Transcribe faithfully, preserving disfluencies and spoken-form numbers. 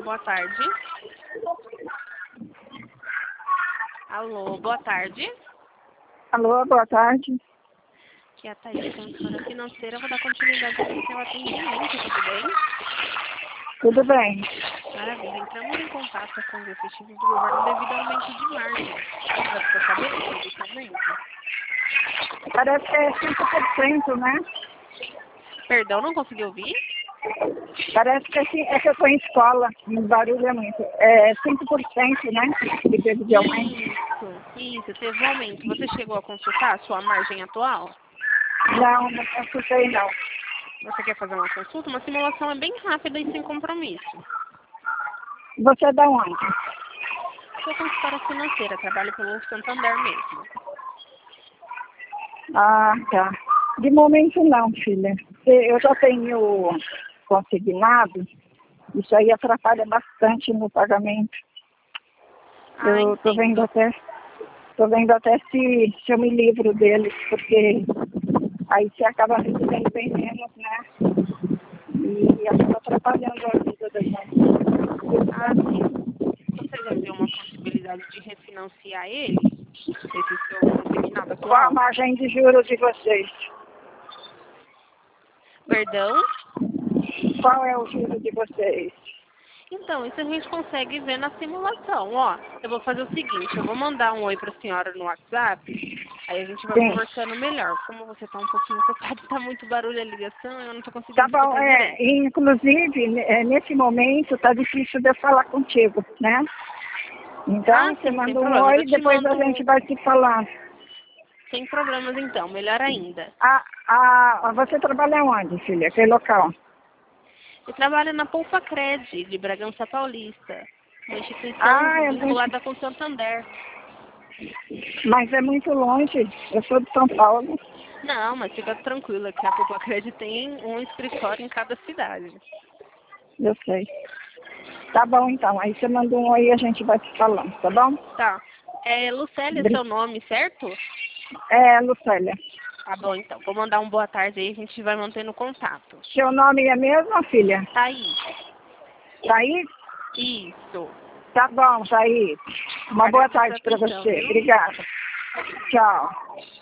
boa tarde. Alô, boa tarde. Alô, boa tarde. Aqui é a Thaís, consultora financeira. Vou dar continuidade aqui no seu atendimento, tudo bem? Tudo bem. Maravilha. Entramos em contato com os efetivos do governo devido ao aumento de margem. Você ficou sabendo desse aumento? Parece que é cinco por cento, né? Perdão, não consegui ouvir? Parece que é, ci- é que eu estou em escola, o barulho é muito. É cinco por cento, né? Que teve de aumento. Isso, isso, teve um aumento. Você chegou a consultar a sua margem atual? Não, não consultei não. Você quer fazer uma consulta? Uma simulação é bem rápida e sem compromisso. Você é da onde? Sou consultora financeira, trabalho pelo Santander mesmo. Ah, tá. De momento não, filha. Eu já tenho consignado, isso aí atrapalha bastante no pagamento. Ah, Eu tô entendo. vendo até, tô vendo até se, se eu me livro deles, porque aí você acaba recebendo bem menos, né? E acaba atrapalhando a vida da gente. Ah, sim. Você já viu uma possibilidade de refinanciar ele? Esse seu consignado Qual a atual? margem de juros de vocês? Perdão? Qual é o juro de vocês? Então, isso a gente consegue ver na simulação. Ó, eu vou fazer o seguinte, eu vou mandar um oi para a senhora no WhatsApp, aí a gente vai Sim. conversando melhor. Como você está um pouquinho ocupado, está muito barulho a ligação, eu não estou Tá conseguindo bom, escutar é, direito. inclusive, ne- é, nesse momento tá difícil de eu falar contigo, né? Ah, Então, você sim, sem manda um problemas. oi Eu e te depois a mando gente vai se falar. sem problemas então, melhor ainda. Ah, ah, você trabalha onde, filha? Que local? Eu trabalho na Poupa Cred, de Bragança Paulista, uma instituição Ah, é muito, vinculada com Santander. mas é muito longe. Eu sou de São Paulo. Não, mas fica tranquila que a Poupa Cred tem um escritório em cada cidade. Eu sei. Tá bom, então. Aí você manda um oi e a gente vai se falando, tá bom? Tá. É Lucélia Bri- seu nome, certo? É, Lucélia. Tá bom, então. Vou mandar um boa tarde aí, a gente vai mantendo contato. Seu nome é mesmo, filha? Thaís. Thaís? Isso. Tá bom, Thaís. Uma boa Agradeço a tarde para atenção, você. viu? Obrigada. Tchau.